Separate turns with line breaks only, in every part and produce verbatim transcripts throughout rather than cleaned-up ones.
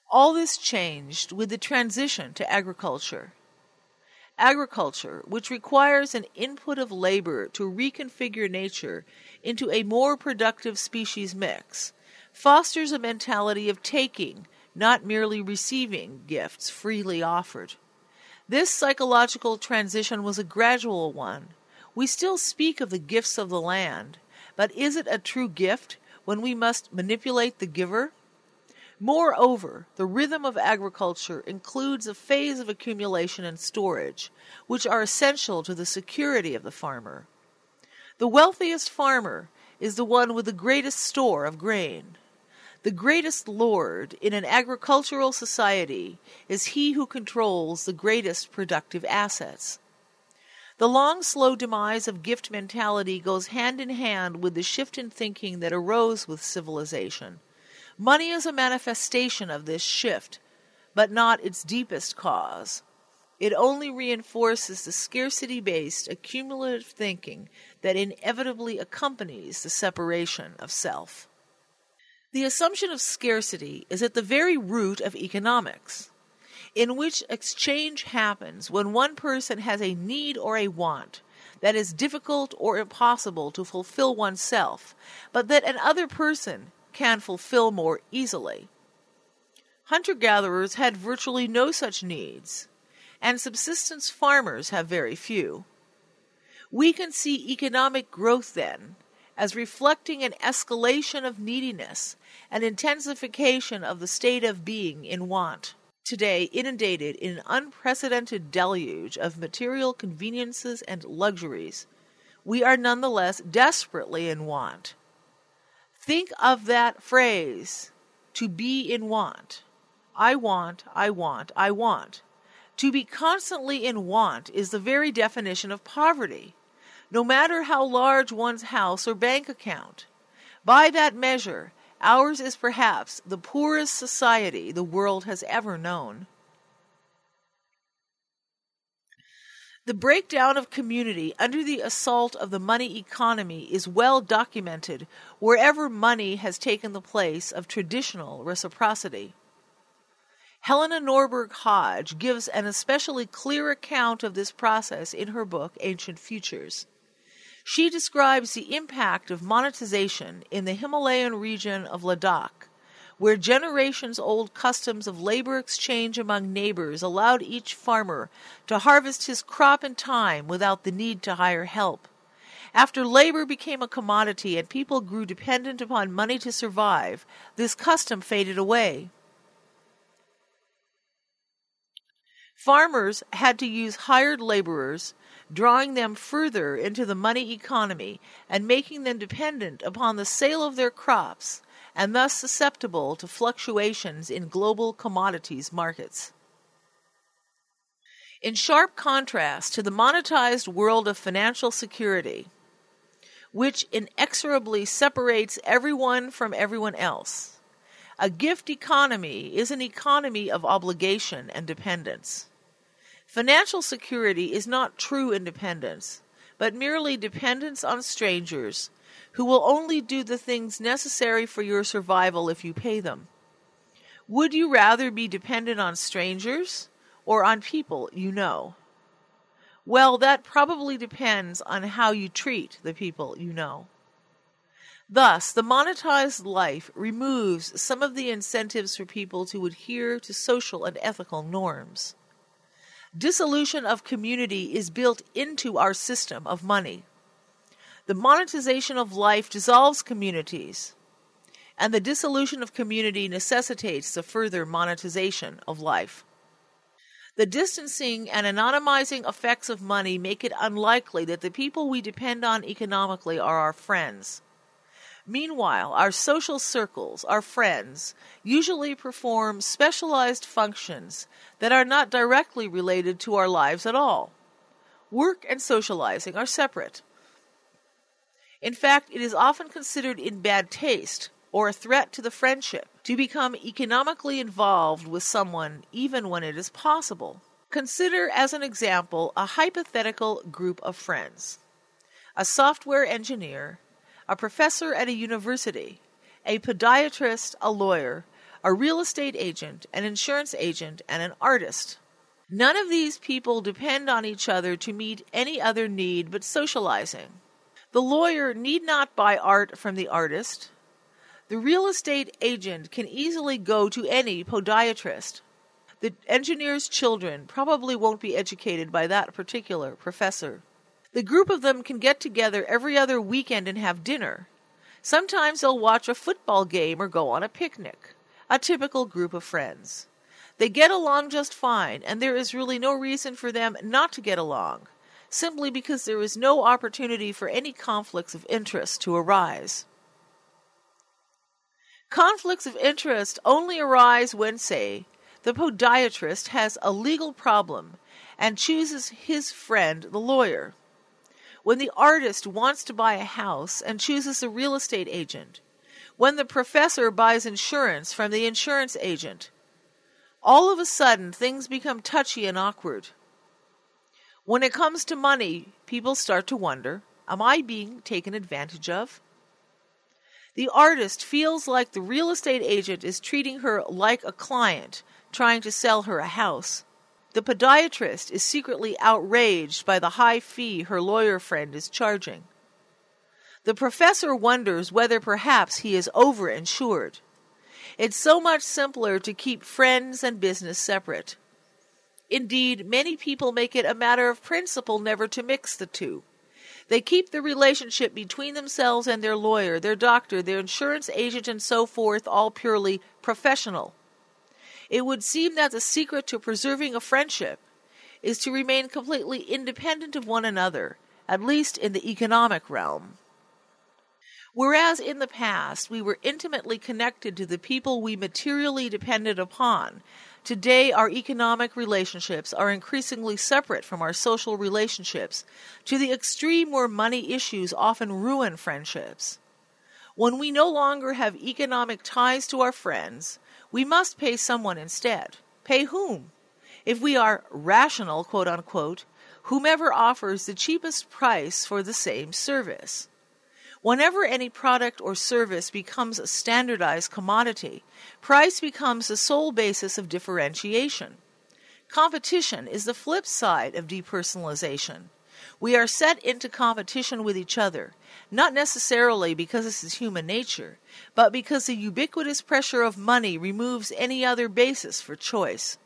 All this changed with the transition to agriculture. Agriculture, which requires an input of labor to reconfigure nature into a more productive species mix, fosters a mentality of taking, not merely receiving gifts freely offered. This psychological transition was a gradual one. We still speak of the gifts of the land, but is it a true gift when we must manipulate the giver? Moreover, the rhythm of agriculture includes a phase of accumulation and storage, which are essential to the security of the farmer. The wealthiest farmer is the one with the greatest store of grain. The greatest lord in an agricultural society is he who controls the greatest productive assets. The long, slow demise of gift mentality goes hand in hand with the shift in thinking that arose with civilization. Money is a manifestation of this shift, but not its deepest cause. It only reinforces the scarcity-based, accumulative thinking that inevitably accompanies the separation of self. The assumption of scarcity is at the very root of economics, in which exchange happens when one person has a need or a want that is difficult or impossible to fulfill oneself, but that another person can fulfill more easily. Hunter-gatherers had virtually no such needs, and subsistence farmers have very few. We can see economic growth, then, as reflecting an escalation of neediness, an intensification of the state of being in want. Today, inundated in an unprecedented deluge of material conveniences and luxuries, we are nonetheless desperately in want. Think of that phrase, to be in want. I want, I want, I want. To be constantly in want is the very definition of poverty, no matter how large one's house or bank account. By that measure, ours is perhaps the poorest society the world has ever known. The breakdown of community under the assault of the money economy is well documented wherever money has taken the place of traditional reciprocity. Helena Norberg Hodge gives an especially clear account of this process in her book, Ancient Futures. She describes the impact of monetization in the Himalayan region of Ladakh, where generations-old customs of labor exchange among neighbors allowed each farmer to harvest his crop in time without the need to hire help. After labor became a commodity and people grew dependent upon money to survive, this custom faded away. Farmers had to use hired laborers, drawing them further into the money economy and making them dependent upon the sale of their crops, and thus susceptible to fluctuations in global commodities markets. In sharp contrast to the monetized world of financial security, which inexorably separates everyone from everyone else, a gift economy is an economy of obligation and dependence. Financial security is not true independence, but merely dependence on strangers who will only do the things necessary for your survival if you pay them. Would you rather be dependent on strangers or on people you know? Well, that probably depends on how you treat the people you know. Thus, the monetized life removes some of the incentives for people to adhere to social and ethical norms. Dissolution of community is built into our system of money. The monetization of life dissolves communities, and the dissolution of community necessitates the further monetization of life. The distancing and anonymizing effects of money make it unlikely that the people we depend on economically are our friends. Meanwhile, our social circles, our friends, usually perform specialized functions that are not directly related to our lives at all. Work and socializing are separate. In fact, it is often considered in bad taste or a threat to the friendship to become economically involved with someone even when it is possible. Consider as an example a hypothetical group of friends: a software engineer, a professor at a university, a podiatrist, a lawyer, a real estate agent, an insurance agent, and an artist. None of these people depend on each other to meet any other need but socializing. The lawyer need not buy art from the artist. The real estate agent can easily go to any podiatrist. The engineer's children probably won't be educated by that particular professor. The group of them can get together every other weekend and have dinner. Sometimes they'll watch a football game or go on a picnic. A typical group of friends. They get along just fine, and there is really no reason for them not to get along, simply because there is no opportunity for any conflicts of interest to arise. Conflicts of interest only arise when, say, the podiatrist has a legal problem and chooses his friend, the lawyer. When the artist wants to buy a house and chooses a real estate agent. When the professor buys insurance from the insurance agent. All of a sudden, things become touchy and awkward. When it comes to money, people start to wonder, am I being taken advantage of? The artist feels like the real estate agent is treating her like a client, trying to sell her a house. The podiatrist is secretly outraged by the high fee her lawyer friend is charging. The professor wonders whether perhaps he is overinsured. It's so much simpler to keep friends and business separate. Indeed, many people make it a matter of principle never to mix the two. They keep the relationship between themselves and their lawyer, their doctor, their insurance agent, and so forth, all purely professional. It would seem that the secret to preserving a friendship is to remain completely independent of one another, at least in the economic realm. Whereas in the past we were intimately connected to the people we materially depended upon, today our economic relationships are increasingly separate from our social relationships, to the extreme where money issues often ruin friendships. When we no longer have economic ties to our friends, we must pay someone instead. Pay whom? If we are rational, quote unquote, whomever offers the cheapest price for the same service. Whenever any product or service becomes a standardized commodity, price becomes the sole basis of differentiation. Competition is the flip side of depersonalization. We are set into competition with each other, not necessarily because this is human nature, but because the ubiquitous pressure of money removes any other basis for choice.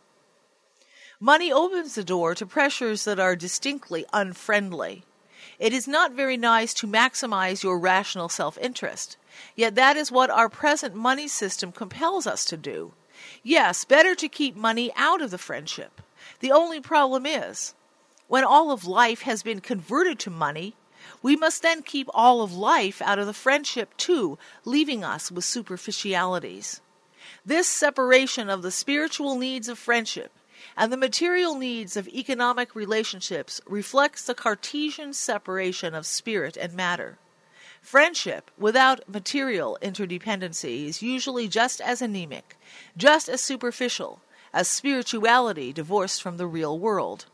Money opens the door to pressures that are distinctly unfriendly. It is not very nice to maximize your rational self-interest, yet that is what our present money system compels us to do. Yes, better to keep money out of the friendship. The only problem is, when all of life has been converted to money, we must then keep all of life out of the friendship too, leaving us with superficialities. This separation of the spiritual needs of friendship and the material needs of economic relationships reflects the Cartesian separation of spirit and matter. Friendship without material interdependency is usually just as anemic, just as superficial, as spirituality divorced from the real world.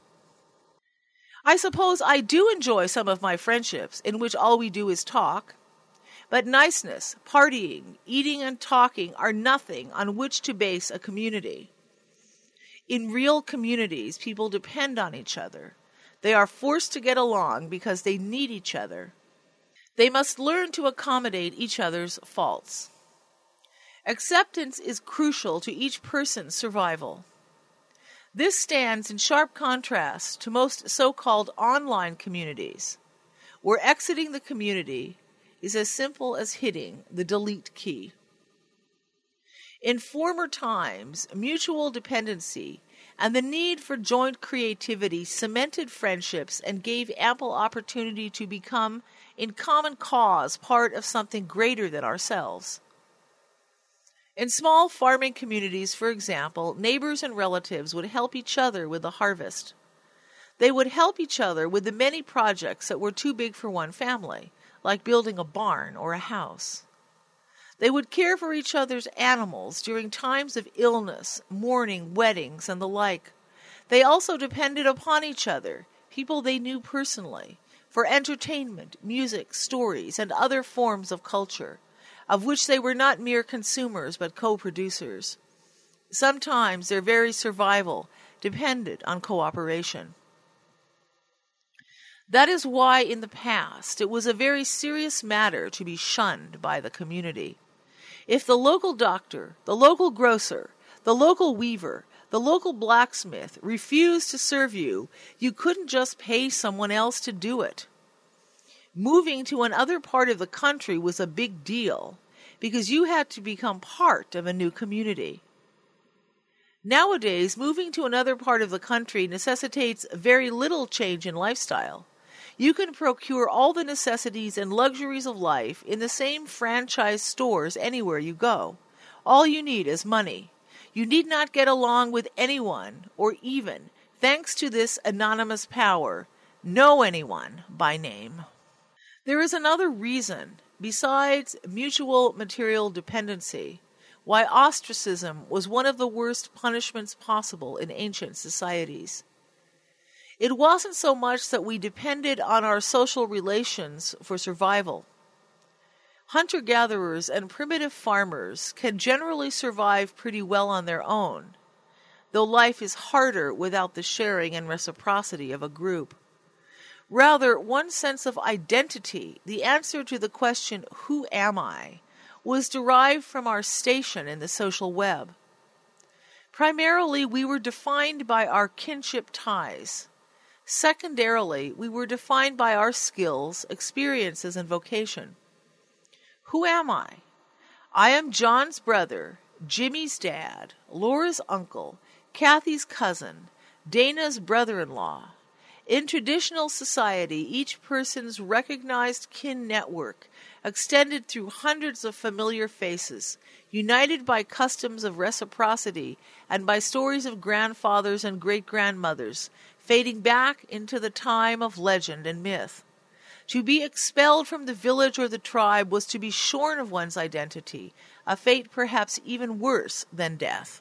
I suppose I do enjoy some of my friendships in which all we do is talk, but niceness, partying, eating and talking are nothing on which to base a community. In real communities, people depend on each other. They are forced to get along because they need each other. They must learn to accommodate each other's faults. Acceptance is crucial to each person's survival. This stands in sharp contrast to most so-called online communities, where exiting the community is as simple as hitting the delete key. In former times, mutual dependency and the need for joint creativity cemented friendships and gave ample opportunity to become, in common cause, part of something greater than ourselves. In small farming communities, for example, neighbors and relatives would help each other with the harvest. They would help each other with the many projects that were too big for one family, like building a barn or a house. They would care for each other's animals during times of illness, mourning, weddings, and the like. They also depended upon each other, people they knew personally, for entertainment, music, stories, and other forms of culture, of which they were not mere consumers but co-producers. Sometimes their very survival depended on cooperation. That is why in the past it was a very serious matter to be shunned by the community. If the local doctor, the local grocer, the local weaver, the local blacksmith refused to serve you, you couldn't just pay someone else to do it. Moving to another part of the country was a big deal because you had to become part of a new community. Nowadays, moving to another part of the country necessitates very little change in lifestyle. You can procure all the necessities and luxuries of life in the same franchise stores anywhere you go. All you need is money. You need not get along with anyone or even, thanks to this anonymous power, know anyone by name. There is another reason, besides mutual material dependency, why ostracism was one of the worst punishments possible in ancient societies. It wasn't so much that we depended on our social relations for survival. Hunter-gatherers and primitive farmers can generally survive pretty well on their own, though life is harder without the sharing and reciprocity of a group. Rather, one sense of identity, the answer to the question, "Who am I?" was derived from our station in the social web. Primarily, we were defined by our kinship ties. Secondarily, we were defined by our skills, experiences, and vocation. Who am I? I am John's brother, Jimmy's dad, Laura's uncle, Kathy's cousin, Dana's brother-in-law. In traditional society, each person's recognized kin network extended through hundreds of familiar faces, united by customs of reciprocity and by stories of grandfathers and great-grandmothers, fading back into the time of legend and myth. To be expelled from the village or the tribe was to be shorn of one's identity, a fate perhaps even worse than death.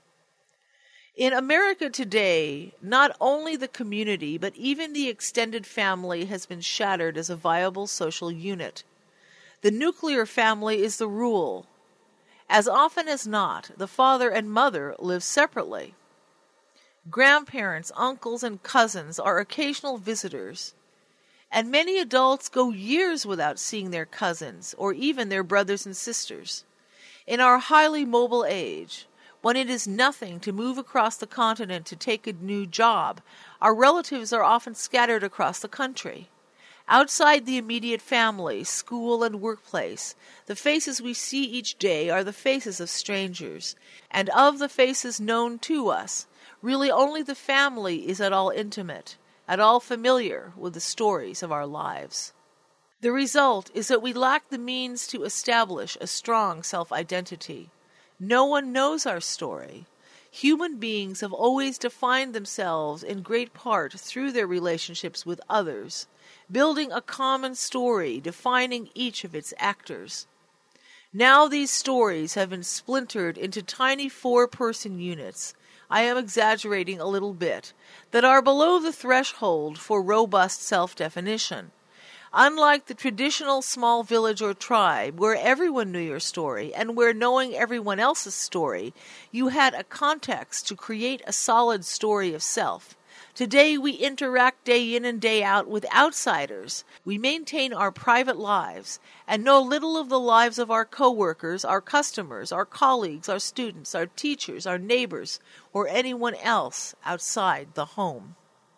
In America today, not only the community, but even the extended family has been shattered as a viable social unit. The nuclear family is the rule. As often as not, the father and mother live separately. Grandparents, uncles, and cousins are occasional visitors, and many adults go years without seeing their cousins or even their brothers and sisters. In our highly mobile age, when it is nothing to move across the continent to take a new job, our relatives are often scattered across the country. Outside the immediate family, school, and workplace, the faces we see each day are the faces of strangers, and of the faces known to us, really only the family is at all intimate, at all familiar with the stories of our lives. The result is that we lack the means to establish a strong self-identity. No one knows our story. Human beings have always defined themselves in great part through their relationships with others, building a common story defining each of its actors. Now these stories have been splintered into tiny four-person units, I am exaggerating a little bit, that are below the threshold for robust self-definition. Unlike the traditional small village or tribe, where everyone knew your story, and where knowing everyone else's story, you had a context to create a solid story of self. Today we interact day in and day out with outsiders. We maintain our private lives and know little of the lives of our coworkers, our customers, our colleagues, our students, our teachers, our neighbors, or anyone else outside the home.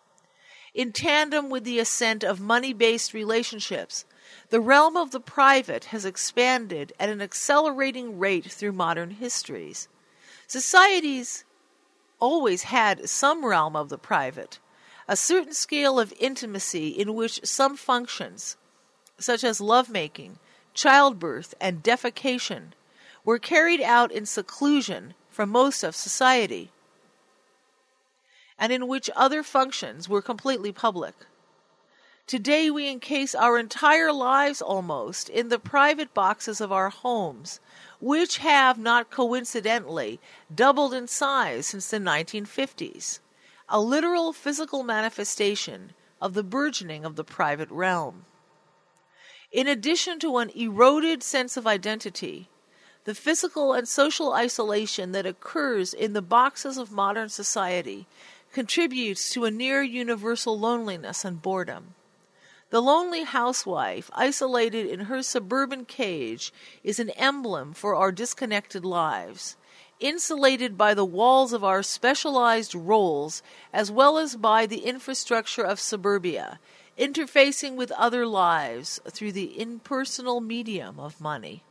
In tandem with the ascent of money-based relationships, the realm of the private has expanded at an accelerating rate through modern histories. Societies always had some realm of the private, a certain scale of intimacy in which some functions, such as lovemaking, childbirth, and defecation, were carried out in seclusion from most of society, and in which other functions were completely public. Today we encase our entire lives almost in the private boxes of our homes, which have, not coincidentally, doubled in size since the nineteen fifties, a literal physical manifestation of the burgeoning of the private realm. In addition to an eroded sense of identity, the physical and social isolation that occurs in the boxes of modern society contributes to a near universal loneliness and boredom. The lonely housewife, isolated in her suburban cage, is an emblem for our disconnected lives, insulated by the walls of our specialized roles as well as by the infrastructure of suburbia, interfacing with other lives through the impersonal medium of money.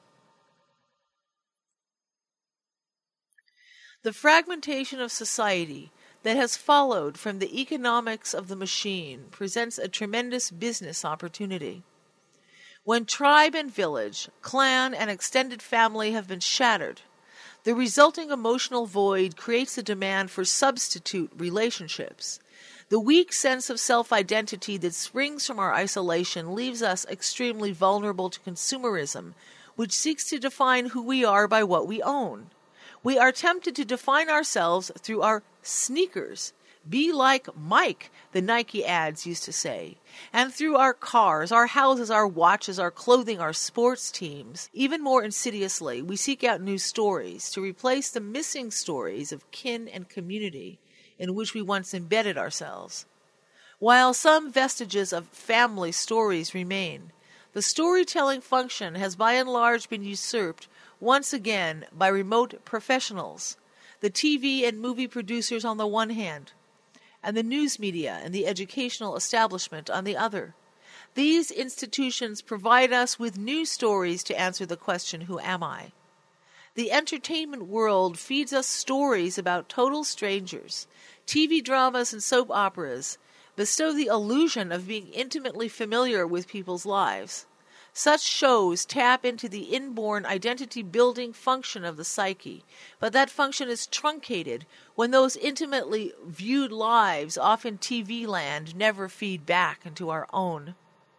The fragmentation of society that has followed from the economics of the machine presents a tremendous business opportunity. When tribe and village, clan and extended family have been shattered, the resulting emotional void creates a demand for substitute relationships. The weak sense of self-identity that springs from our isolation leaves us extremely vulnerable to consumerism, which seeks to define who we are by what we own. We are tempted to define ourselves through our sneakers. Be like Mike, the Nike ads used to say. And through our cars, our houses, our watches, our clothing, our sports teams. Even more insidiously, we seek out new stories to replace the missing stories of kin and community in which we once embedded ourselves. While some vestiges of family stories remain, the storytelling function has by and large been usurped once again by remote professionals, the T V and movie producers on the one hand, and the news media and the educational establishment on the other. These institutions provide us with new stories to answer the question, who am I? The entertainment world feeds us stories about total strangers. T V dramas and soap operas bestow the illusion of being intimately familiar with people's lives. Such shows tap into the inborn identity-building function of the psyche, but that function is truncated when those intimately viewed lives off in T V land never feed back into our own.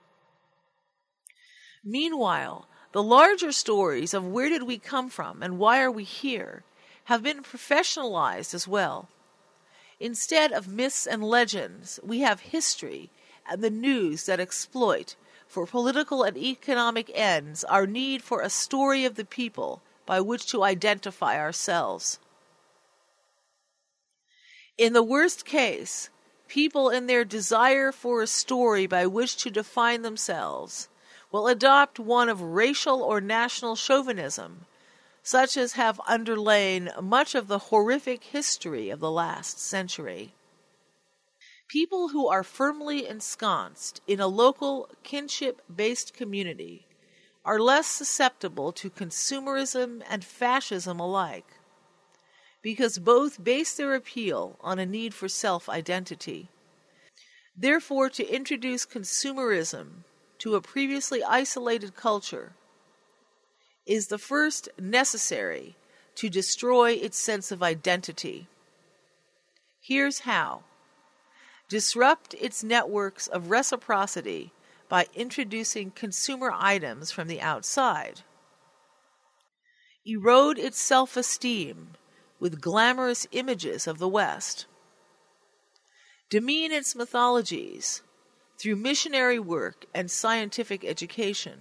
Meanwhile, the larger stories of where did we come from and why are we here have been professionalized as well. Instead of myths and legends, we have history and the news that exploit, for political and economic ends, our need for a story of the people by which to identify ourselves. In the worst case, people in their desire for a story by which to define themselves will adopt one of racial or national chauvinism, such as have underlain much of the horrific history of the last century. People who are firmly ensconced in a local kinship-based community are less susceptible to consumerism and fascism alike, because both base their appeal on a need for self-identity. Therefore, to introduce consumerism to a previously isolated culture is the first necessary to destroy its sense of identity. Here's how. Disrupt its networks of reciprocity by introducing consumer items from the outside. Erode its self-esteem with glamorous images of the West. Demean its mythologies through missionary work and scientific education.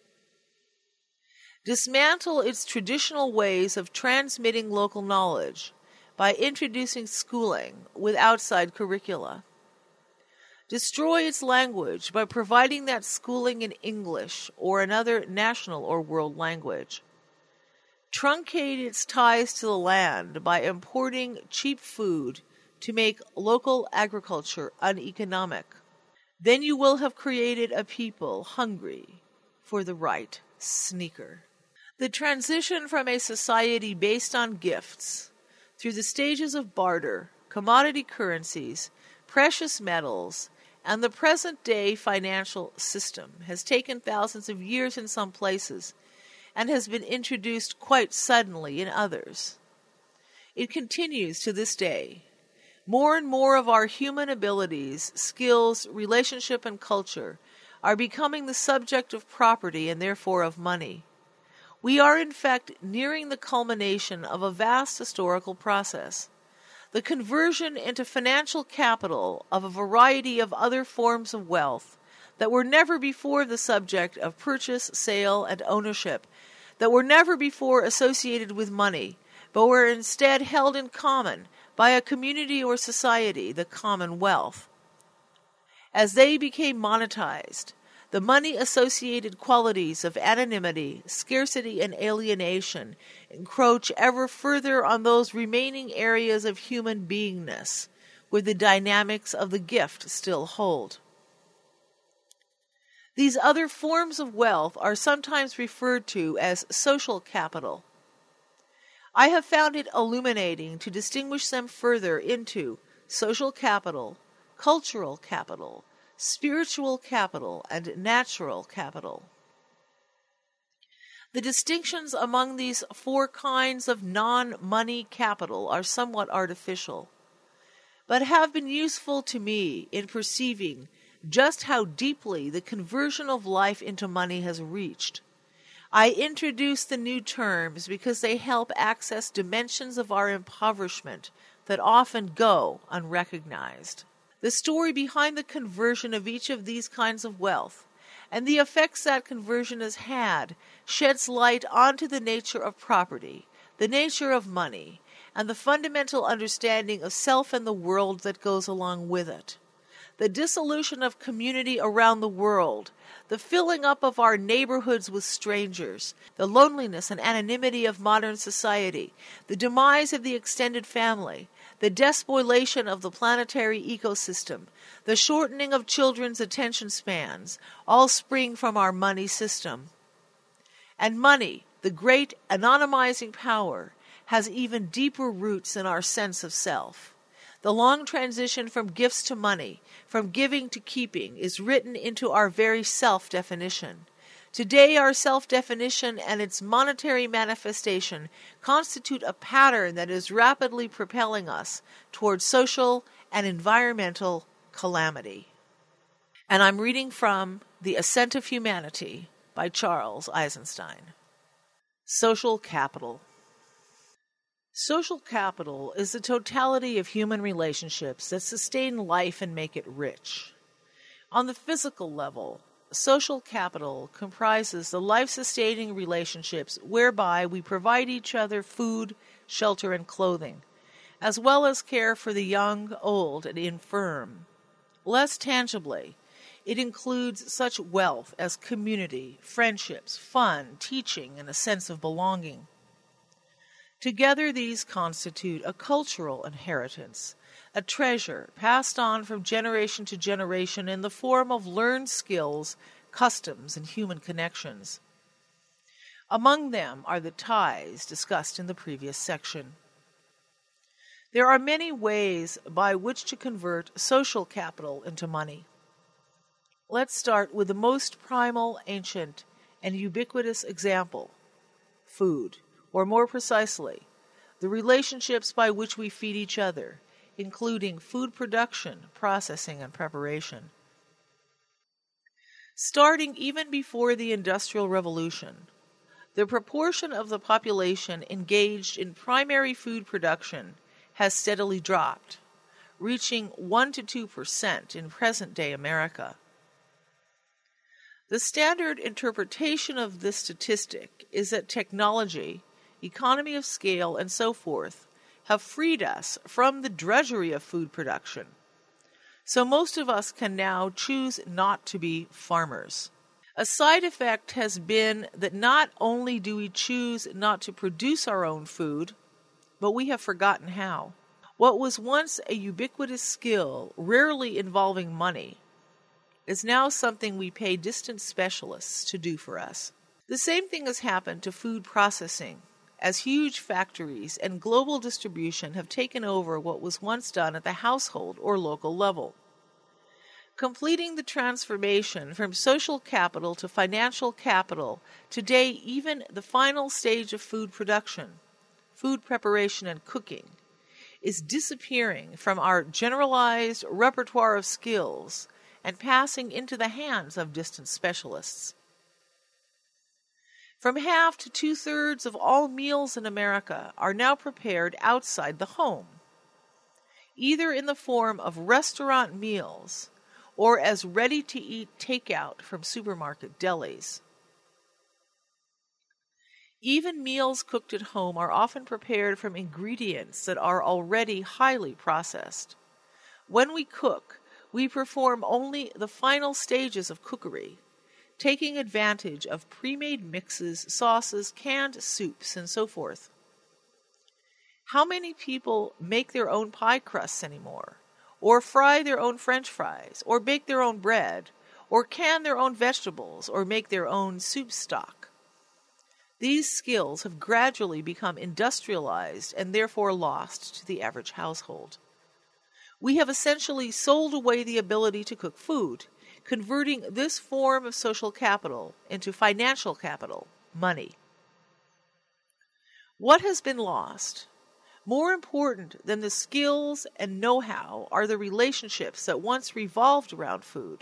Dismantle its traditional ways of transmitting local knowledge by introducing schooling with outside curricula. Destroy its language by providing that schooling in English or another national or world language. Truncate its ties to the land by importing cheap food to make local agriculture uneconomic. Then you will have created a people hungry for the right sneaker. The transition from a society based on gifts through the stages of barter, commodity currencies, precious metals, and the present-day financial system has taken thousands of years in some places and has been introduced quite suddenly in others. It continues to this day. More and more of our human abilities, skills, relationship, and culture are becoming the subject of property and therefore of money. We are, in fact, nearing the culmination of a vast historical process. The conversion into financial capital of a variety of other forms of wealth that were never before the subject of purchase, sale, and ownership, that were never before associated with money, but were instead held in common by a community or society, the commonwealth. As they became monetized, the money-associated qualities of anonymity, scarcity, and alienation encroach ever further on those remaining areas of human beingness where the dynamics of the gift still hold. These other forms of wealth are sometimes referred to as social capital. I have found it illuminating to distinguish them further into social capital, cultural capital, spiritual capital, and natural capital. The distinctions among these four kinds of non-money capital are somewhat artificial, but have been useful to me in perceiving just how deeply the conversion of life into money has reached. I introduce the new terms because they help access dimensions of our impoverishment that often go unrecognized. The story behind the conversion of each of these kinds of wealth and the effects that conversion has had sheds light onto the nature of property, the nature of money, and the fundamental understanding of self and the world that goes along with it. The dissolution of community around the world, the filling up of our neighborhoods with strangers, the loneliness and anonymity of modern society, the demise of the extended family, the despoilation of the planetary ecosystem, the shortening of children's attention spans, all spring from our money system. And money, the great anonymizing power, has even deeper roots in our sense of self. The long transition from gifts to money, from giving to keeping, is written into our very self-definition. Today, our self-definition and its monetary manifestation constitute a pattern that is rapidly propelling us towards social and environmental calamity. And I'm reading from The Ascent of Humanity by Charles Eisenstein. Social capital. Social capital is the totality of human relationships that sustain life and make it rich. On the physical level, social capital comprises the life-sustaining relationships whereby we provide each other food, shelter, and clothing, as well as care for the young, old, and infirm. Less tangibly, it includes such wealth as community, friendships, fun, teaching, and a sense of belonging. Together these constitute a cultural inheritance, a treasure passed on from generation to generation in the form of learned skills, customs, and human connections. Among them are the ties discussed in the previous section. There are many ways by which to convert social capital into money. Let's start with the most primal, ancient, and ubiquitous example, food. Or more precisely, the relationships by which we feed each other, including food production, processing, and preparation. Starting even before the Industrial Revolution, the proportion of the population engaged in primary food production has steadily dropped, reaching one to two percent in present-day America. The standard interpretation of this statistic is that technology, economy of scale, and so forth, have freed us from the drudgery of food production. So most of us can now choose not to be farmers. A side effect has been that not only do we choose not to produce our own food, but we have forgotten how. What was once a ubiquitous skill, rarely involving money, is now something we pay distant specialists to do for us. The same thing has happened to food processing, as huge factories and global distribution have taken over what was once done at the household or local level. Completing the transformation from social capital to financial capital, today even the final stage of food production, food preparation and cooking, is disappearing from our generalized repertoire of skills and passing into the hands of distant specialists. From half to two-thirds of all meals in America are now prepared outside the home, either in the form of restaurant meals or as ready-to-eat takeout from supermarket delis. Even meals cooked at home are often prepared from ingredients that are already highly processed. When we cook, we perform only the final stages of cookery, taking advantage of pre-made mixes, sauces, canned soups, and so forth. How many people make their own pie crusts anymore, or fry their own French fries, or bake their own bread, or can their own vegetables, or make their own soup stock? These skills have gradually become industrialized and therefore lost to the average household. We have essentially sold away the ability to cook food, converting this form of social capital into financial capital, money. What has been lost? More important than the skills and know-how are the relationships that once revolved around food.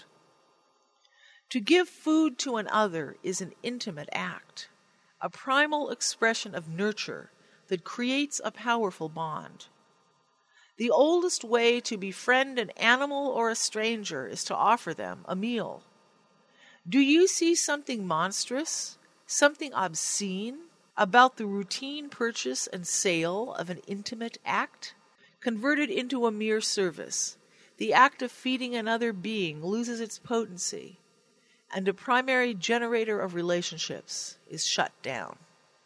To give food to another is an intimate act, a primal expression of nurture that creates a powerful bond. The oldest way to befriend an animal or a stranger is to offer them a meal. Do you see something monstrous, something obscene, about the routine purchase and sale of an intimate act? Converted into a mere service, the act of feeding another being loses its potency, and a primary generator of relationships is shut down.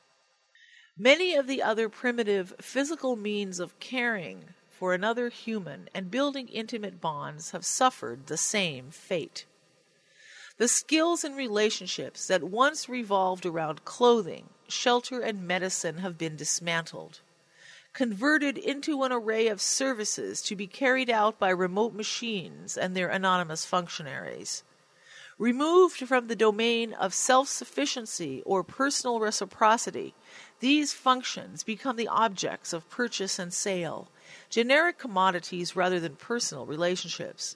Many of the other primitive physical means of caring for another human and building intimate bonds have suffered the same fate. The skills and relationships that once revolved around clothing, shelter, and medicine have been dismantled, converted into an array of services to be carried out by remote machines and their anonymous functionaries. Removed from the domain of self-sufficiency or personal reciprocity, these functions become the objects of purchase and sale, generic commodities rather than personal relationships.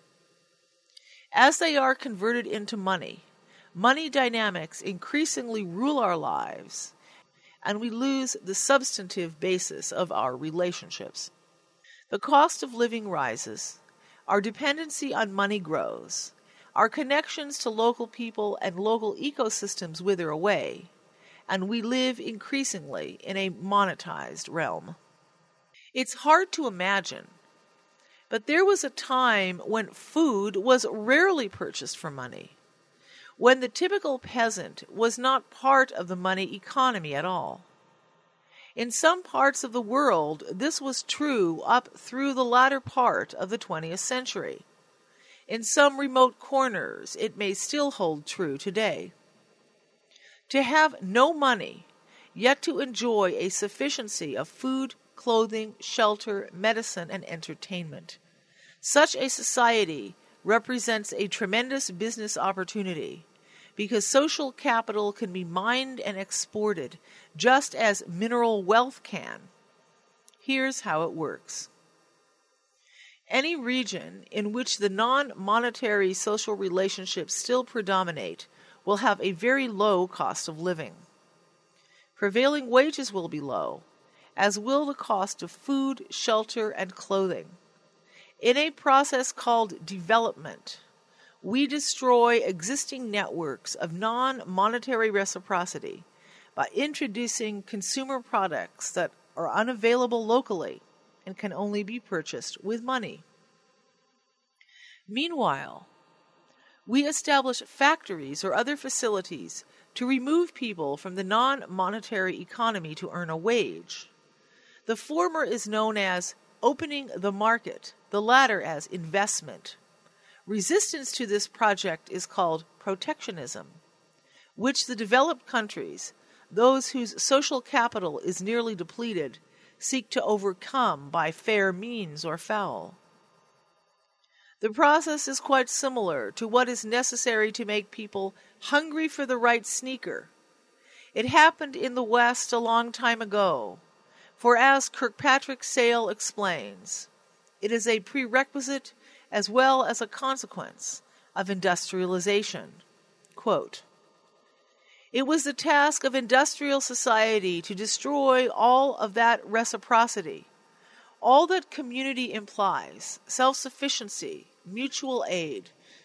As they are converted into money, money dynamics increasingly rule our lives, and we lose the substantive basis of our relationships. The cost of living rises, our dependency on money grows, our connections to local people and local ecosystems wither away, and we live increasingly in a monetized realm. It's hard to imagine, but there was a time when food was rarely purchased for money, when the typical peasant was not part of the money economy at all. In some parts of the world, this was true up through the latter part of the twentieth century. In some remote corners, it may still hold true today. To have no money, yet to enjoy a sufficiency of food, clothing, shelter, medicine, and entertainment. Such a society represents a tremendous business opportunity, because social capital can be mined and exported just as mineral wealth can. Here's how it works. Any region in which the non-monetary social relationships still predominate will have a very low cost of living. Prevailing wages will be low, as will the cost of food, shelter, and clothing. In a process called development, we destroy existing networks of non-monetary reciprocity by introducing consumer products that are unavailable locally and can only be purchased with money. Meanwhile, we establish factories or other facilities to remove people from the non-monetary economy to earn a wage. The former is known as opening the market, the latter as investment. Resistance to this project is called protectionism, which the developed countries, those whose social capital is nearly depleted, seek to overcome by fair means or foul. The process is quite similar to what is necessary to make people hungry for the right sneaker. It happened in the West a long time ago, for as Kirkpatrick Sale explains, it is a prerequisite as well as a consequence of industrialization. Quote, "It was the task of industrial society to destroy all of that reciprocity, all that community implies, self-sufficiency, mutual aid,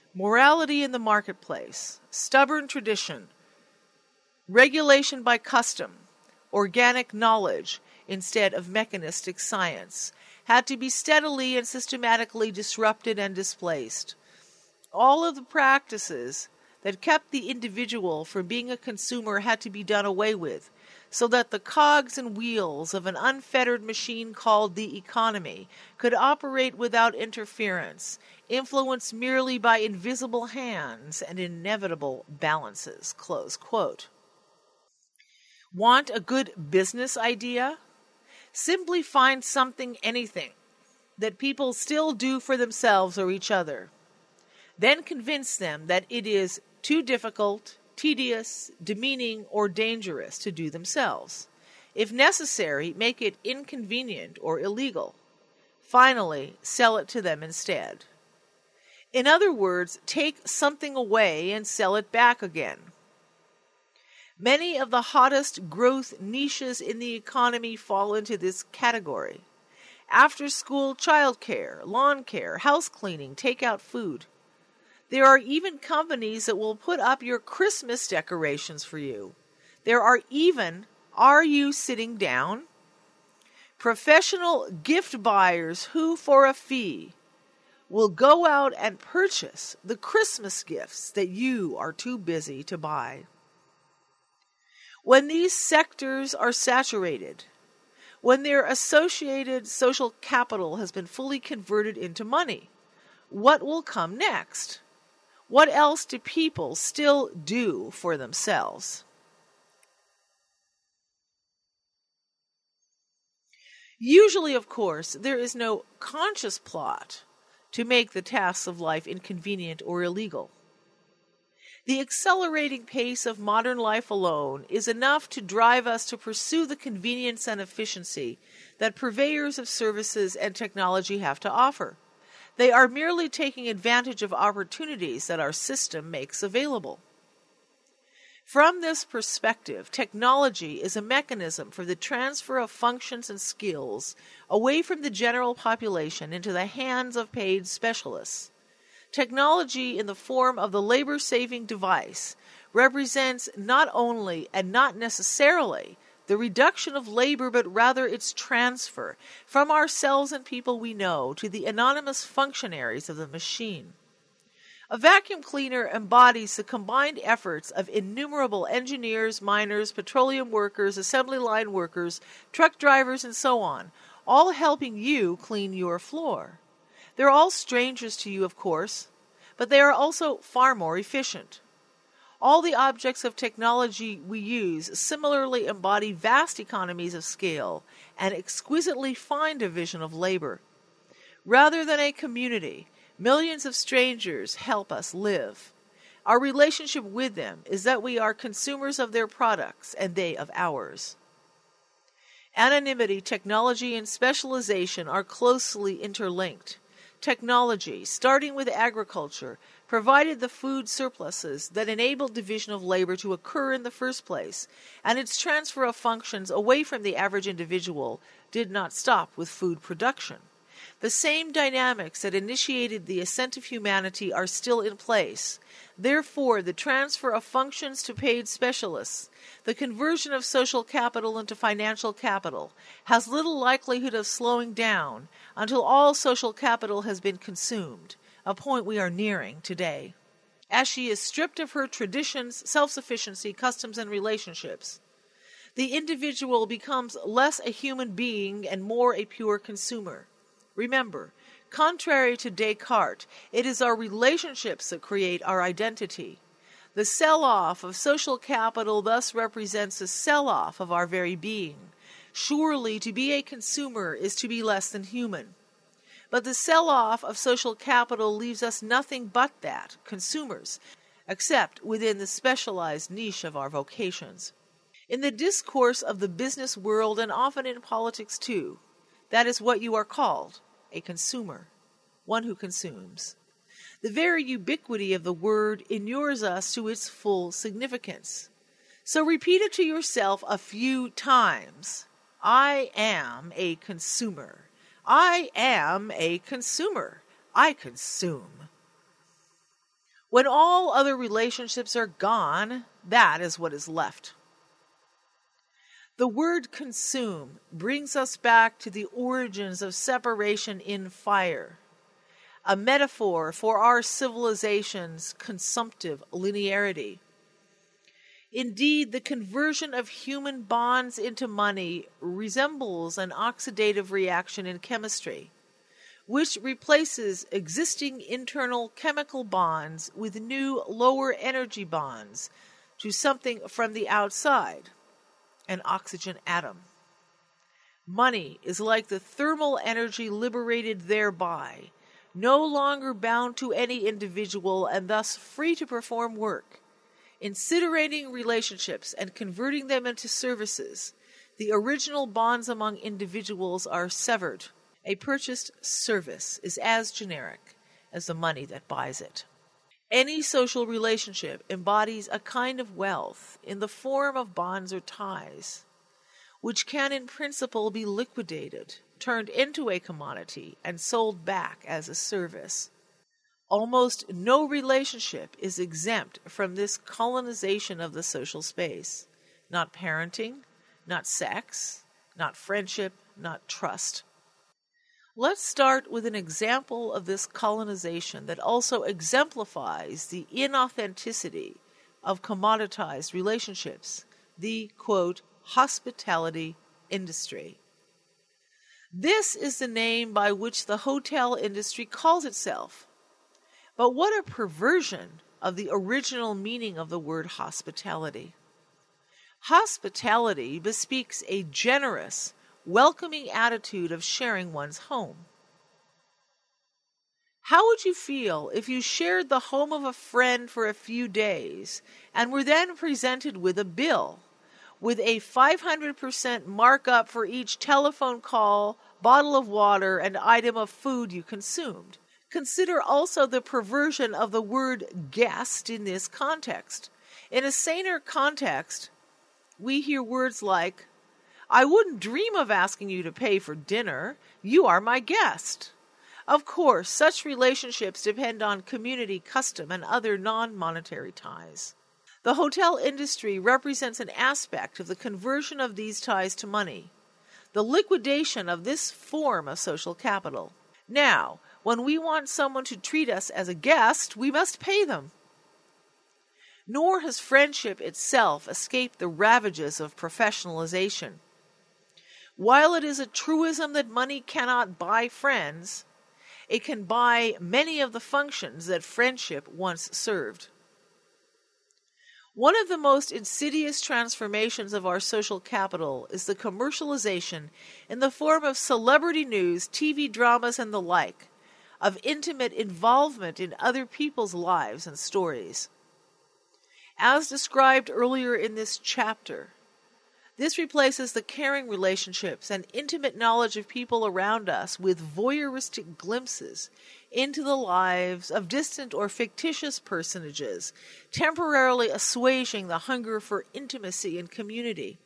morality in the marketplace, stubborn tradition, regulation by custom, organic knowledge instead of mechanistic science, had to be steadily and systematically disrupted and displaced. All of the practices that kept the individual from being a consumer had to be done away with, so that the cogs and wheels of an unfettered machine called the economy could operate without interference, influenced merely by invisible hands and inevitable balances. Close quote. Want a good business idea? Simply find something, anything, that people still do for themselves or each other. Then convince them that it is too difficult, tedious, demeaning, or dangerous to do themselves. If necessary, make it inconvenient or illegal. Finally, sell it to them instead. In other words, take something away and sell it back again. Many of the hottest growth niches in the economy fall into this category. After-school childcare, lawn care, house cleaning, takeout food. There are even companies that will put up your Christmas decorations for you. There are even, are you sitting down? Professional gift buyers who, for a fee, will go out and purchase the Christmas gifts that you are too busy to buy. When these sectors are saturated, when their associated social capital has been fully converted into money, what will come next? What else do people still do for themselves? Usually, of course, there is no conscious plot to make the tasks of life inconvenient or illegal. The accelerating pace of modern life alone is enough to drive us to pursue the convenience and efficiency that purveyors of services and technology have to offer. They are merely taking advantage of opportunities that our system makes available. From this perspective, technology is a mechanism for the transfer of functions and skills away from the general population into the hands of paid specialists. Technology in the form of the labor-saving device represents not only and not necessarily the reduction of labor, but rather its transfer from ourselves and people we know to the anonymous functionaries of the machine. A vacuum cleaner embodies the combined efforts of innumerable engineers, miners, petroleum workers, assembly line workers, truck drivers, and so on, all helping you clean your floor. They're all strangers to you, of course, but they are also far more efficient. All the objects of technology we use similarly embody vast economies of scale and exquisitely fine division of labor. Rather than a community, millions of strangers help us live. Our relationship with them is that we are consumers of their products and they of ours. Anonymity, technology, and specialization are closely interlinked. Technology, starting with agriculture, provided the food surpluses that enabled division of labor to occur in the first place, and its transfer of functions away from the average individual did not stop with food production. The same dynamics that initiated the ascent of humanity are still in place. Therefore, the transfer of functions to paid specialists, the conversion of social capital into financial capital, has little likelihood of slowing down until all social capital has been consumed, a point we are nearing today. As she is stripped of her traditions, self-sufficiency, customs, and relationships, the individual becomes less a human being and more a pure consumer. Remember, contrary to Descartes, it is our relationships that create our identity. The sell-off of social capital thus represents a sell-off of our very being. Surely, to be a consumer is to be less than human. But the sell-off of social capital leaves us nothing but that, consumers, except within the specialized niche of our vocations. In the discourse of the business world, and often in politics too, that is what you are called, a consumer, one who consumes. The very ubiquity of the word inures us to its full significance. So repeat it to yourself a few times. I am a consumer. I am a consumer. I consume. When all other relationships are gone, that is what is left. The word consume brings us back to the origins of separation in fire, a metaphor for our civilization's consumptive linearity. Indeed, the conversion of human bonds into money resembles an oxidative reaction in chemistry, which replaces existing internal chemical bonds with new lower energy bonds to something from the outside, an oxygen atom. Money is like the thermal energy liberated thereby, no longer bound to any individual and thus free to perform work. Incinerating relationships and converting them into services, the original bonds among individuals are severed. A purchased service is as generic as the money that buys it. Any social relationship embodies a kind of wealth in the form of bonds or ties, which can in principle be liquidated, turned into a commodity, and sold back as a service. Almost no relationship is exempt from this colonization of the social space. Not parenting, not sex, not friendship, not trust. Let's start with an example of this colonization that also exemplifies the inauthenticity of commoditized relationships, the, quote, hospitality industry. This is the name by which the hotel industry calls itself. But what a perversion of the original meaning of the word hospitality. Hospitality bespeaks a generous, welcoming attitude of sharing one's home. How would you feel if you shared the home of a friend for a few days and were then presented with a bill with a five hundred percent markup for each telephone call, bottle of water, and item of food you consumed? Consider also the perversion of the word guest in this context. In a saner context, we hear words like, I wouldn't dream of asking you to pay for dinner. You are my guest. Of course, such relationships depend on community custom and other non-monetary ties. The hotel industry represents an aspect of the conversion of these ties to money, the liquidation of this form of social capital. Now, when we want someone to treat us as a guest, we must pay them. Nor has friendship itself escaped the ravages of professionalization. While it is a truism that money cannot buy friends, it can buy many of the functions that friendship once served. One of the most insidious transformations of our social capital is the commercialization in the form of celebrity news, T V dramas, and the like, of intimate involvement in other people's lives and stories. As described earlier in this chapter, this replaces the caring relationships and intimate knowledge of people around us with voyeuristic glimpses into the lives of distant or fictitious personages, temporarily assuaging the hunger for intimacy and community.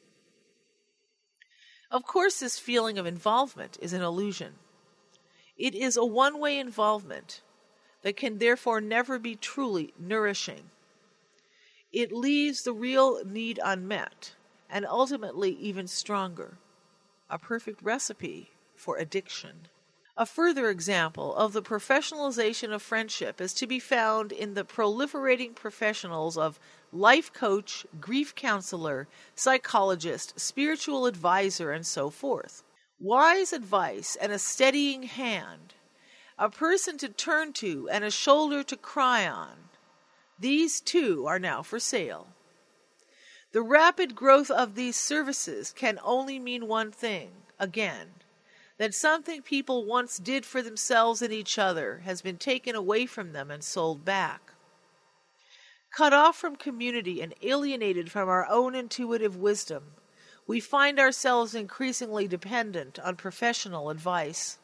Of course, this feeling of involvement is an illusion. It is a one-way involvement that can therefore never be truly nourishing. It leaves the real need unmet, and ultimately even stronger, a perfect recipe for addiction. A further example of the professionalization of friendship is to be found in the proliferating professionals of life coach, grief counselor, psychologist, spiritual advisor, and so forth. Wise advice and a steadying hand, a person to turn to and a shoulder to cry on, these too are now for sale. The rapid growth of these services can only mean one thing, again, that something people once did for themselves and each other has been taken away from them and sold back. Cut off from community and alienated from our own intuitive wisdom, we find ourselves increasingly dependent on professional advice.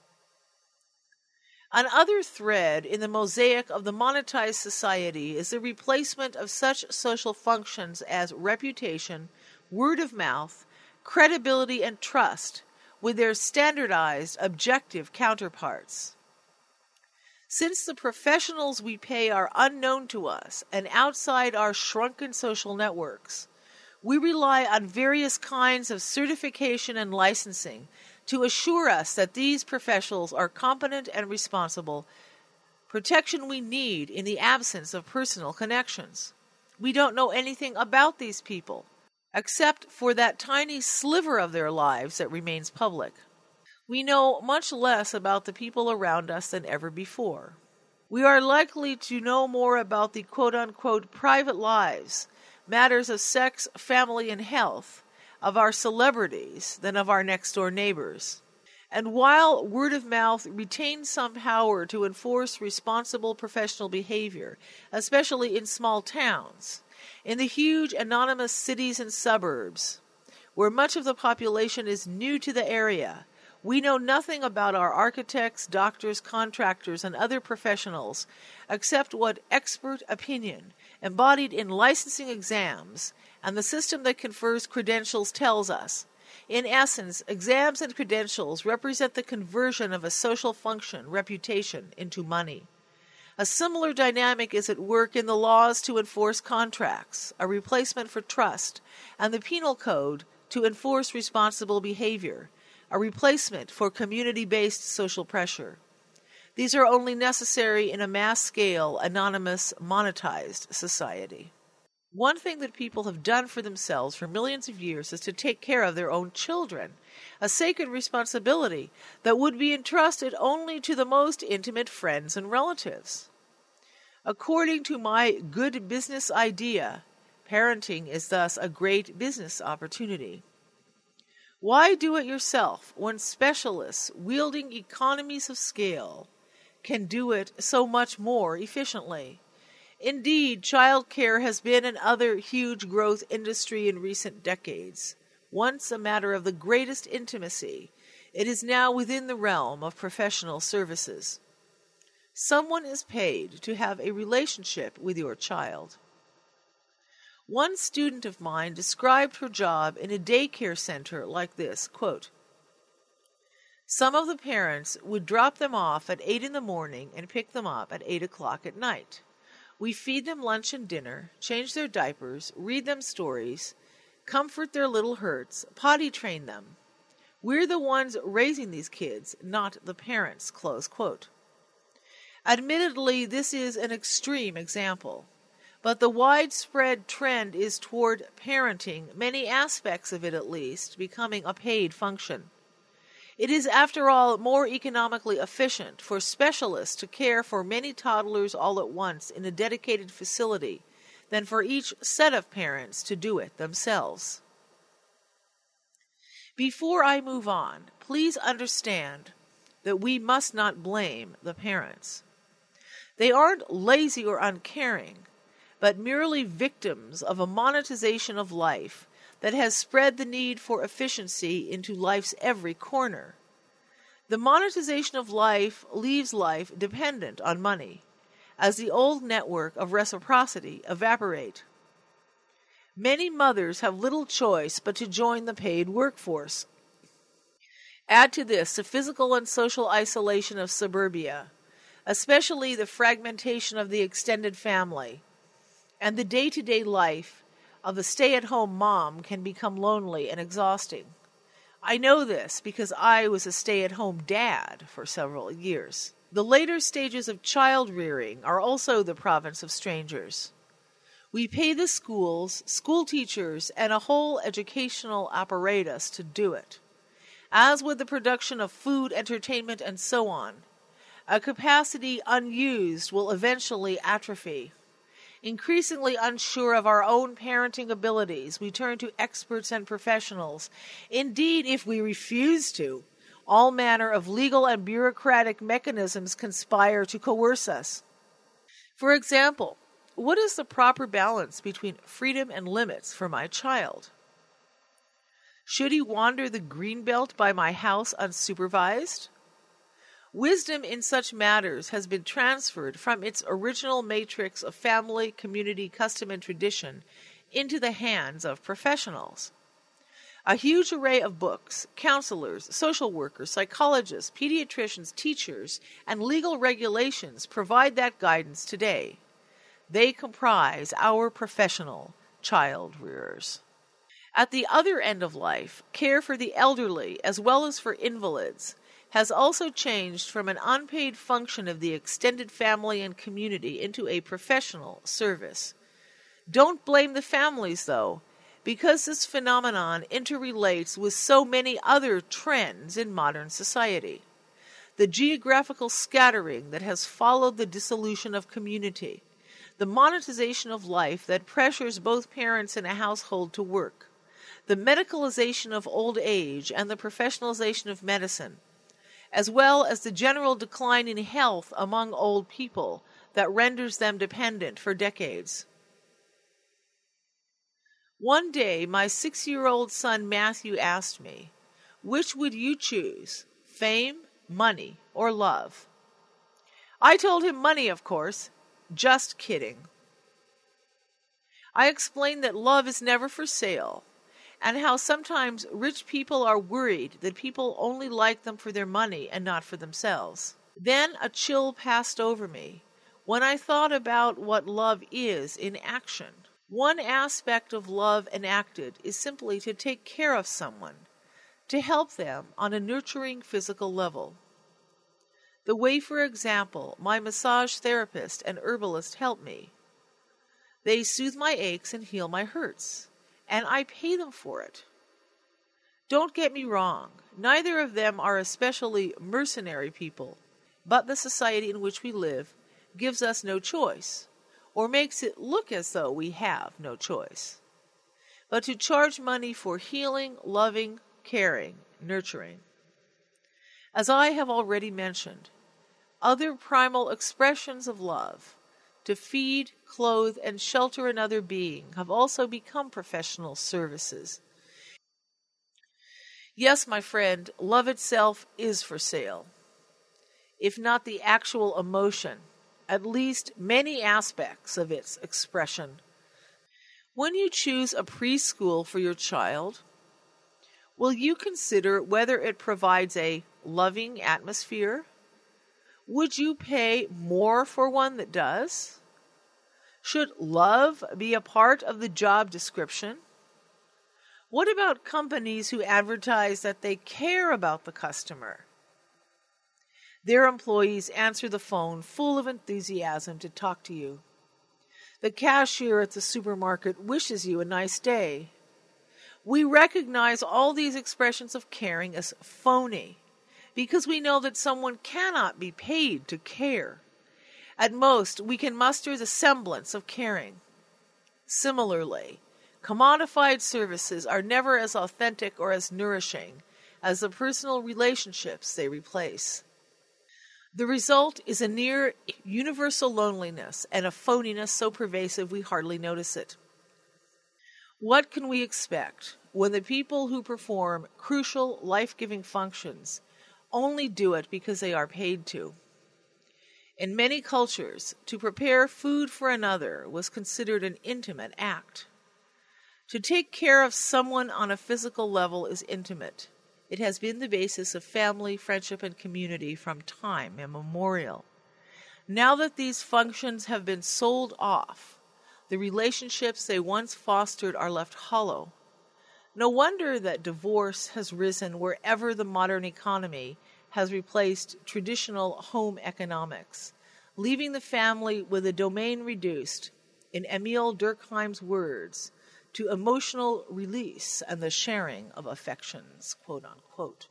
Another thread in the mosaic of the monetized society is the replacement of such social functions as reputation, word of mouth, credibility, and trust with their standardized, objective counterparts. Since the professionals we pay are unknown to us and outside our shrunken social networks, we rely on various kinds of certification and licensing to assure us that these professionals are competent and responsible, protection we need in the absence of personal connections. We don't know anything about these people, except for that tiny sliver of their lives that remains public. We know much less about the people around us than ever before. We are likely to know more about the quote-unquote private lives, matters of sex, family, and health, of our celebrities than of our next-door neighbors. And while word of mouth retains some power to enforce responsible professional behavior, especially in small towns, in the huge anonymous cities and suburbs, where much of the population is new to the area, we know nothing about our architects, doctors, contractors, and other professionals except what expert opinion, embodied in licensing exams, and the system that confers credentials tells us. In essence, exams and credentials represent the conversion of a social function, reputation, into money. A similar dynamic is at work in the laws to enforce contracts, a replacement for trust, and the penal code to enforce responsible behavior, a replacement for community-based social pressure. These are only necessary in a mass-scale, anonymous, monetized society. One thing that people have done for themselves for millions of years is to take care of their own children, a sacred responsibility that would be entrusted only to the most intimate friends and relatives. According to my good business idea, parenting is thus a great business opportunity. Why do it yourself when specialists wielding economies of scale can do it so much more efficiently? Indeed, child care has been another huge growth industry in recent decades. Once a matter of the greatest intimacy, it is now within the realm of professional services. Someone is paid to have a relationship with your child. One student of mine described her job in a daycare center like this, quote, "Some of the parents would drop them off at eight in the morning and pick them up at eight o'clock at night. We feed them lunch and dinner, change their diapers, read them stories, comfort their little hurts, potty train them. We're the ones raising these kids, not the parents," close quote. Admittedly, this is an extreme example, but the widespread trend is toward parenting, many aspects of it at least, becoming a paid function. It is, after all, more economically efficient for specialists to care for many toddlers all at once in a dedicated facility than for each set of parents to do it themselves. Before I move on, please understand that we must not blame the parents. They aren't lazy or uncaring, but merely victims of a monetization of life that has spread the need for efficiency into life's every corner. The monetization of life leaves life dependent on money, as the old network of reciprocity evaporate. Many mothers have little choice but to join the paid workforce. Add to this the physical and social isolation of suburbia, especially the fragmentation of the extended family, and the day-to-day life of the stay-at-home mom can become lonely and exhausting. I know this because I was a stay-at-home dad for several years. The later stages of child rearing are also the province of strangers. We pay the schools, school teachers, and a whole educational apparatus to do it. As with the production of food, entertainment, and so on, a capacity unused will eventually atrophy. Increasingly unsure of our own parenting abilities, we turn to experts and professionals. Indeed, if we refuse to, all manner of legal and bureaucratic mechanisms conspire to coerce us. For example, what is the proper balance between freedom and limits for my child? Should he wander the green belt by my house unsupervised? Wisdom in such matters has been transferred from its original matrix of family, community, custom, and tradition into the hands of professionals. A huge array of books, counselors, social workers, psychologists, pediatricians, teachers, and legal regulations provide that guidance today. They comprise our professional child rearers. At the other end of life, care for the elderly as well as for invalids has also changed from an unpaid function of the extended family and community into a professional service. Don't blame the families, though, because this phenomenon interrelates with so many other trends in modern society. The geographical scattering that has followed the dissolution of community, the monetization of life that pressures both parents in a household to work, the medicalization of old age and the professionalization of medicine, as well as the general decline in health among old people that renders them dependent for decades. One day, my six-year-old son Matthew asked me, "Which would you choose, fame, money, or love?" I told him money, of course. Just kidding. I explained that love is never for sale, and how sometimes rich people are worried that people only like them for their money and not for themselves. Then a chill passed over me when I thought about what love is in action. One aspect of love enacted is simply to take care of someone, to help them on a nurturing physical level. The way, for example, my massage therapist and herbalist help me. They soothe my aches and heal my hurts, and I pay them for it. Don't get me wrong, neither of them are especially mercenary people, but the society in which we live gives us no choice, or makes it look as though we have no choice, but to charge money for healing, loving, caring, nurturing. As I have already mentioned, other primal expressions of love, to feed, clothe, and shelter another being, have also become professional services. Yes, my friend, love itself is for sale. If not the actual emotion, at least many aspects of its expression. When you choose a preschool for your child, will you consider whether it provides a loving atmosphere? Would you pay more for one that does? Should love be a part of the job description? What about companies who advertise that they care about the customer? Their employees answer the phone full of enthusiasm to talk to you. The cashier at the supermarket wishes you a nice day. We recognize all these expressions of caring as phony because we know that someone cannot be paid to care. At most, we can muster the semblance of caring. Similarly, commodified services are never as authentic or as nourishing as the personal relationships they replace. The result is a near universal loneliness and a phoniness so pervasive we hardly notice it. What can we expect when the people who perform crucial life-giving functions only do it because they are paid to? In many cultures, to prepare food for another was considered an intimate act. To take care of someone on a physical level is intimate. It has been the basis of family, friendship, and community from time immemorial. Now that these functions have been sold off, the relationships they once fostered are left hollow. No wonder that divorce has risen wherever the modern economy has replaced traditional home economics, leaving the family with a domain reduced, in Emile Durkheim's words, to emotional release and the sharing of affections, quote unquote.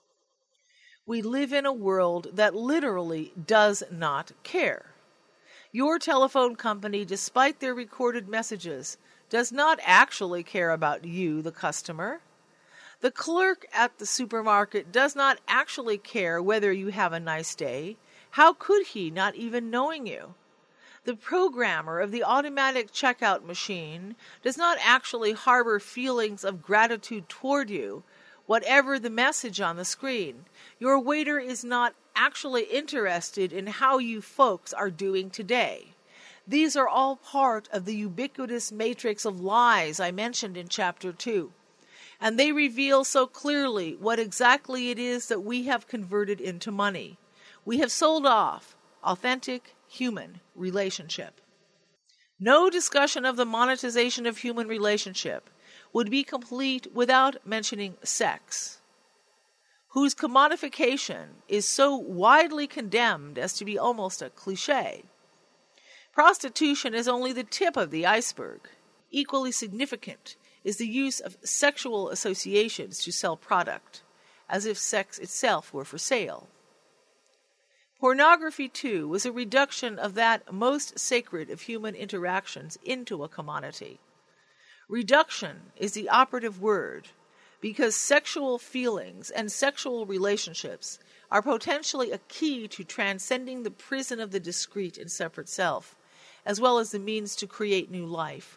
We live in a world that literally does not care. Your telephone company, despite their recorded messages, does not actually care about you, the customer. The clerk at the supermarket does not actually care whether you have a nice day. How could he, not even knowing you? The programmer of the automatic checkout machine does not actually harbor feelings of gratitude toward you, whatever the message on the screen. Your waiter is not actually interested in how you folks are doing today. These are all part of the ubiquitous matrix of lies I mentioned in Chapter two. and they reveal so clearly what exactly it is that we have converted into money. We have sold off authentic human relationship. No discussion of the monetization of human relationship would be complete without mentioning sex, whose commodification is so widely condemned as to be almost a cliché. Prostitution is only the tip of the iceberg. Equally significant is the use of sexual associations to sell product, as if sex itself were for sale. Pornography, too, was a reduction of that most sacred of human interactions into a commodity. Reduction is the operative word, because sexual feelings and sexual relationships are potentially a key to transcending the prison of the discrete and separate self, as well as the means to create new life.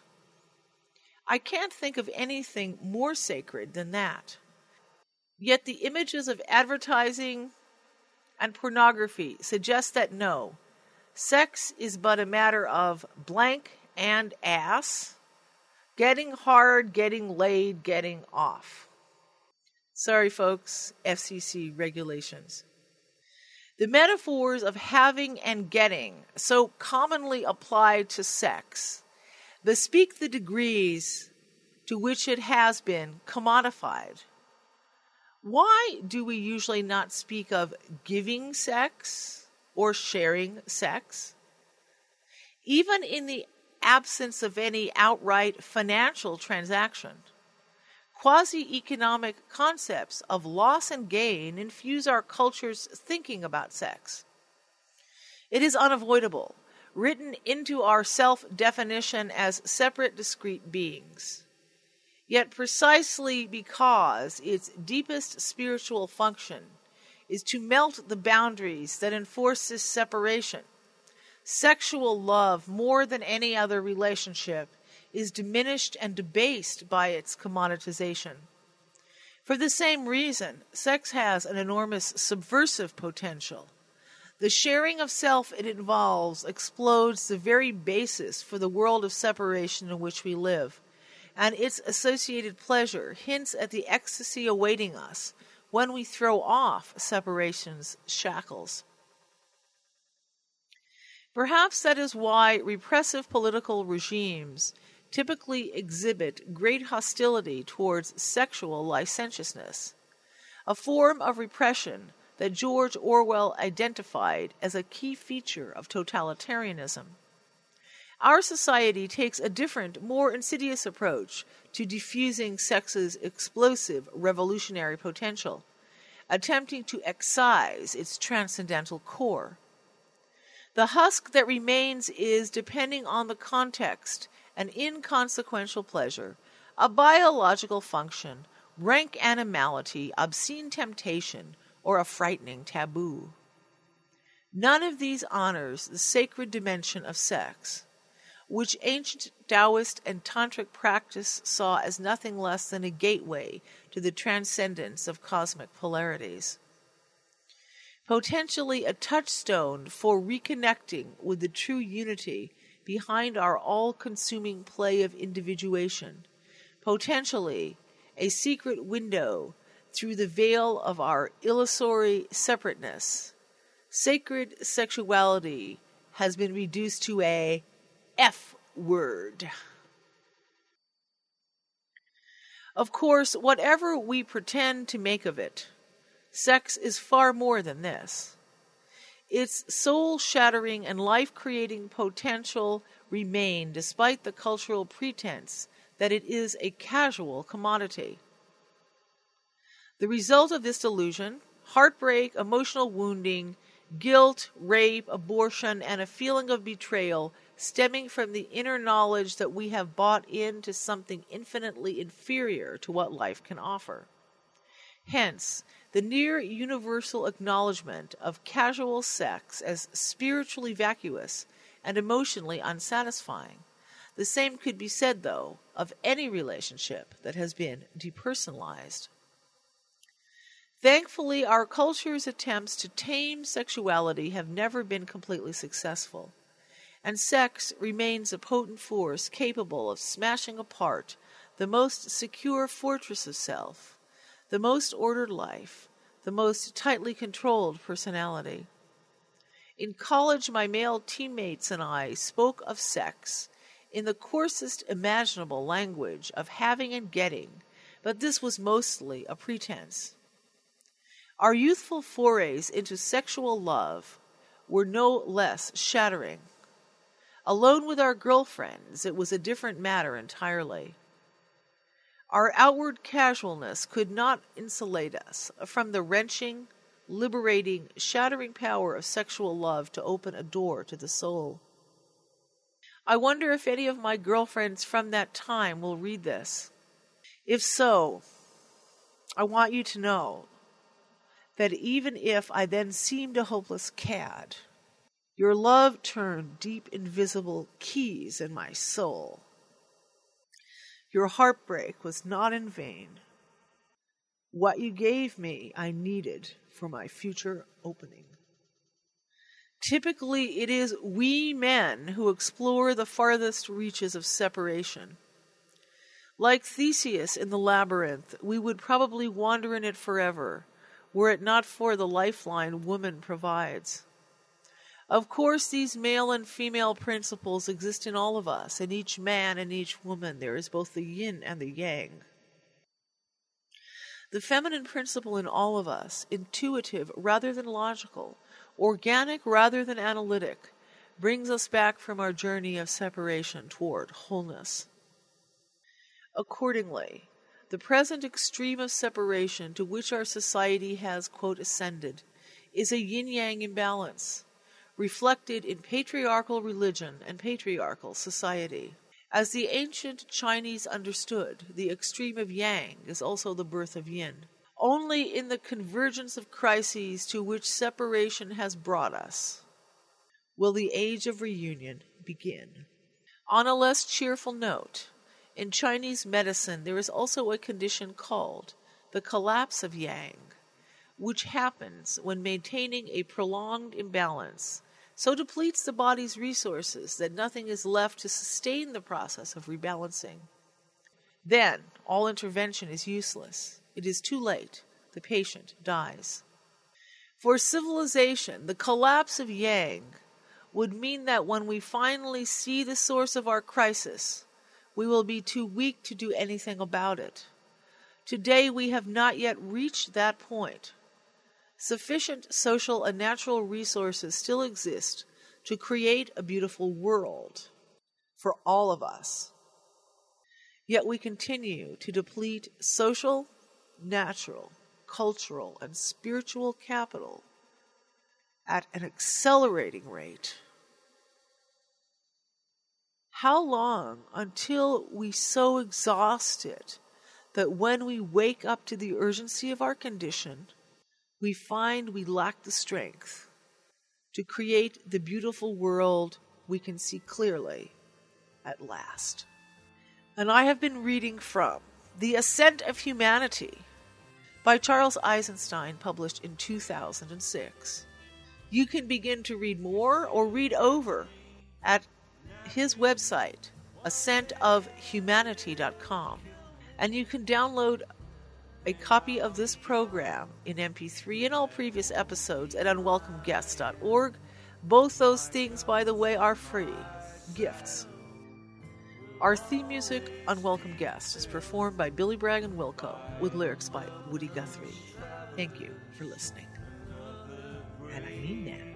I can't think of anything more sacred than that. Yet the images of advertising and pornography suggest that no, sex is but a matter of blank and ass, getting hard, getting laid, getting off. Sorry, folks, F C C regulations. The metaphors of having and getting, so commonly applied to sex, bespeak the degrees to which it has been commodified. Why do we usually not speak of giving sex or sharing sex? Even in the absence of any outright financial transaction, quasi-economic concepts of loss and gain infuse our culture's thinking about sex. It is unavoidable, written into our self-definition as separate, discrete beings. Yet precisely because its deepest spiritual function is to melt the boundaries that enforce this separation, sexual love, more than any other relationship, is diminished and debased by its commoditization. For the same reason, sex has an enormous subversive potential. The sharing of self it involves explodes the very basis for the world of separation in which we live, and its associated pleasure hints at the ecstasy awaiting us when we throw off separation's shackles. Perhaps that is why repressive political regimes typically exhibit great hostility towards sexual licentiousness, a form of repression that George Orwell identified as a key feature of totalitarianism. Our society takes a different, more insidious approach to diffusing sex's explosive revolutionary potential, attempting to excise its transcendental core. The husk that remains is, depending on the context, an inconsequential pleasure, a biological function, rank animality, obscene temptation, or a frightening taboo. None of these honors the sacred dimension of sex, which ancient Taoist and Tantric practice saw as nothing less than a gateway to the transcendence of cosmic polarities. Potentially a touchstone for reconnecting with the true unity behind our all-consuming play of individuation, potentially a secret window through the veil of our illusory separateness, sacred sexuality has been reduced to a F word. Of course, whatever we pretend to make of it, sex is far more than this. Its soul-shattering and life-creating potential remain despite the cultural pretense that it is a casual commodity. The result of this delusion, heartbreak, emotional wounding, guilt, rape, abortion, and a feeling of betrayal stemming from the inner knowledge that we have bought into something infinitely inferior to what life can offer. Hence, the near universal acknowledgement of casual sex as spiritually vacuous and emotionally unsatisfying. The same could be said, though, of any relationship that has been depersonalized. Thankfully, our culture's attempts to tame sexuality have never been completely successful, and sex remains a potent force capable of smashing apart the most secure fortress of self, the most ordered life, the most tightly controlled personality. In college, my male teammates and I spoke of sex in the coarsest imaginable language of having and getting, but this was mostly a pretense. Our youthful forays into sexual love were no less shattering. Alone with our girlfriends, it was a different matter entirely. Our outward casualness could not insulate us from the wrenching, liberating, shattering power of sexual love to open a door to the soul. I wonder if any of my girlfriends from that time will read this. If so, I want you to know that even if I then seemed a hopeless cad, your love turned deep invisible keys in my soul. Your heartbreak was not in vain. What you gave me, I needed for my future opening. Typically, it is we men who explore the farthest reaches of separation. Like Theseus in the labyrinth, we would probably wander in it forever, were it not for the lifeline woman provides. Of course, these male and female principles exist in all of us. In each man and each woman, there is both the yin and the yang. The feminine principle in all of us, intuitive rather than logical, organic rather than analytic, brings us back from our journey of separation toward wholeness. Accordingly, the present extreme of separation to which our society has, quote, ascended, is a yin-yang imbalance, reflected in patriarchal religion and patriarchal society. As the ancient Chinese understood, the extreme of yang is also the birth of yin. Only in the convergence of crises to which separation has brought us will the age of reunion begin. On a less cheerful note, in Chinese medicine there is also a condition called the collapse of yang, which happens when maintaining a prolonged imbalance so depletes the body's resources that nothing is left to sustain the process of rebalancing. Then all intervention is useless. It is too late. The patient dies. For civilization, the collapse of yang would mean that when we finally see the source of our crisis, we will be too weak to do anything about it. Today we have not yet reached that point. Sufficient social and natural resources still exist to create a beautiful world for all of us. Yet we continue to deplete social, natural, cultural, and spiritual capital at an accelerating rate. How long until we so exhaust it that when we wake up to the urgency of our condition, we find we lack the strength to create the beautiful world we can see clearly at last? And I have been reading from The Ascent of Humanity by Charles Eisenstein, published in two thousand six. You can begin to read more or read over at his website, ascent of humanity dot com, and you can download a copy of this program in M P three and all previous episodes at unwelcome guests dot org. Both those things, by the way, are free gifts. Our theme music, Unwelcome Guest, is performed by Billy Bragg and Wilco, with lyrics by Woody Guthrie. Thank you for listening. And I mean that.